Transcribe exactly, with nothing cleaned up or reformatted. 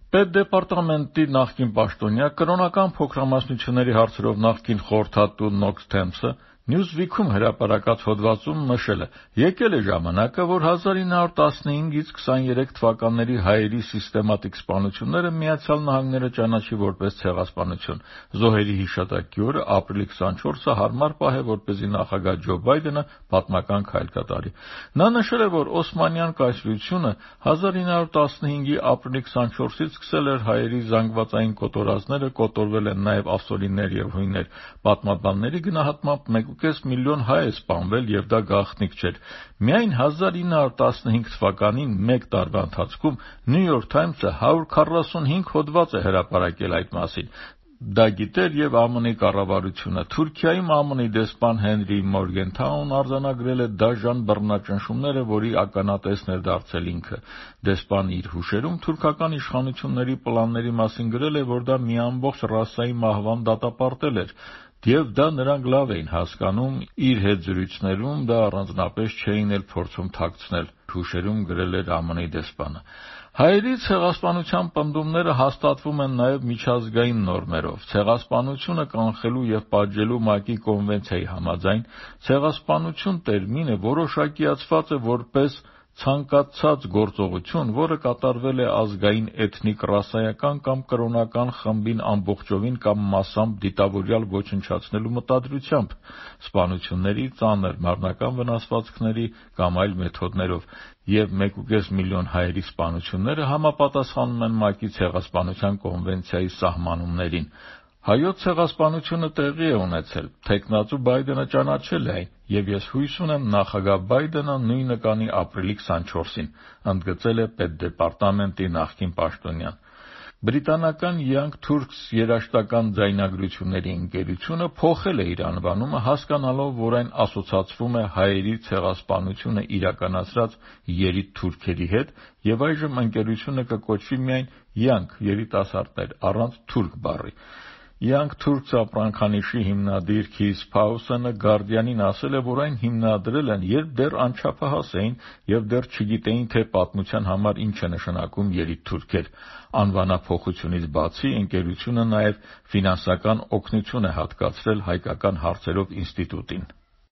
Պետդեպարտամենտի նախկին պաշտոնյա, կրոնական փոքրամասնությունների հարցերով նախկին խորհրդատու Նոքս Թեմսը Newsweek-ում հրապարակած հոդվածում նշել է. «Եկել է ժամանակը, որ հազար ինը հարյուր տասնհինգից քսաներեք թվականների հայերի սիստեմատիկ սպանությունները Միացյալ Նահանգները ճանաչի որպես ցեղասպանություն։ Զոհերի հիշատակի օրը ապրիլի քսանչորսը հարմար պահ է, որպեսզի նախագահ Ջո Բայդենը պատմական քայլ կատարի»։ Նա նշել է, որ Օսմանյան կայսրությունը հազար ինը հարյուր տասնհինգի ապրիլի քսանչորսից սկսել էր հայերի զանգվածային կոտորածները, կոտորվել են նաև ավսորիներ և հույներ։ Պատմաբանների գնահատմամբ մեկուկես միլիոն հայ է սպանվել, և դա գաղտնիք չէր։ Միայն հազար ինը հարյուր տասնհինգ թվականին մեկ տարվա ընթացքում New York Times-ը հարյուր քառասունհինգ հոդված է հրապարակել այդ մասին։ Դա գիտեր և ԱՄՆ-ի կառավարությունը։ Թուրքիայում ԱՄՆ-ի դեսպան Հենրի Մորգենթաուն արձանագրել է դաժան բռնաճնշումները, որի ականատեսն էր դարձել ինքը։ Դեսպանը իր հուշերում թուրքական իշխանությունների պլանների մասին գրել է, որ դա մի ամբողջ ռասայի մահվան դատապարտել էր, և դա նրանք լավ էին հասկանում, իր հետ զրույցներում դա առանձնապես չէին էլ փորձում թաքցնել, հուշերում գրել էր ԱՄՆ-ի դեսպանը։ Հայերի ցեղասպանության պնդումները հաստատվում են նաև միջազգային նորմերով։ Ցեղասպանությունը կանխելու և պատժելու ՄԱԿ-ի կոնվենցիայի համաձայն ցեղասպանություն տերմինը որոշակիացված է որպես ցանկացած գործողություն, որը կատարվել է ազգային, էթնիկ, ռասայական կամ կրոնական խմբին ամբողջովին կամ մասամբ դիտավորյալ ոչնչացնելու մտադրությամբ, սպանությունների, ծանր մարմնական վնասվածքների կամ այլ մեթոդներով, և մեկուկես միլիոն հայերի սպանությունները համապատասխանում են ՄԱԿ-ի ցեղասպանության կոնվենցիայի սահմանումներին։ Հայոց ցեղասպանությունը տեղի է ունեցել, թեկնածու Բայդենը ճանաչել է այն, և ես հույս ունեմ նախագահ Բայդենը նույնը կանի ապրիլի քսանչորսին, ընդգծել է Պետդեպարտամենտի նախկին պաշտոնյան։ Բրիտանական Young Turks երաժշտական ձայնագրությունների ընկերությունը փոխել է իր անվանումը, հասկանալով, որ այն ասոցացվում է հայերի ցեղասպանությունը իրականացրած երիտ թուրքերի հետ, և այժմ ընկերությունը կկոչվի միայն Young երիտասարդներ, առանց թուրք բառի։ Young Turks ապրանքանիշի հիմնադիր Քիս Փաուսենը Guardian-ին ասել է, որ այն հիմնադրել են, երբ դեռ անչափահաս էին և դեռ չգիտեին, թե պատմության համար ինչ է նշանակում երիտ թուրքեր։ Անվանափոխությունից բացի, ընկերությունը նաև ֆինանսական օգնություն է հատկացրել հայկական հարցերով ինստիտուտին։